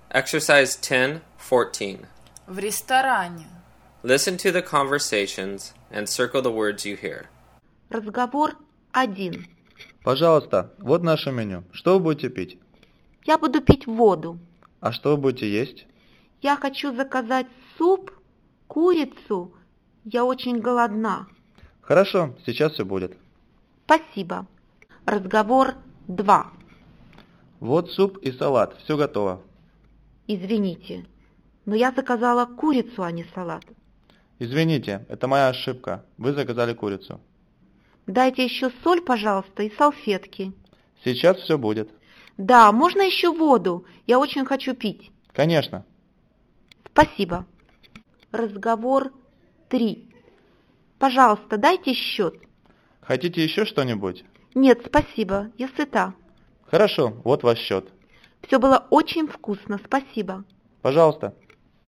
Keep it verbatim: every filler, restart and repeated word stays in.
Exercise ten fourteen. В ресторане. Listen to the conversations and circle the words you hear. Разговор один. Пожалуйста, вот наше меню. Что вы будете пить? Я буду пить воду. А что вы будете есть? Я хочу заказать суп, курицу. Я очень голодна. Хорошо, сейчас все будет. Спасибо. Разговор два. Вот суп и салат, все готово. Извините, но я заказала курицу, а не салат. Извините, это моя ошибка. Вы заказали курицу. Дайте еще соль, пожалуйста, и салфетки. Сейчас все будет. Да, можно еще воду? Я очень хочу пить. Конечно. Спасибо. Разговор три. Пожалуйста, дайте счет. Хотите еще что-нибудь? Нет, спасибо, я сыта. Хорошо, вот ваш счет. Все было очень вкусно, спасибо. Пожалуйста.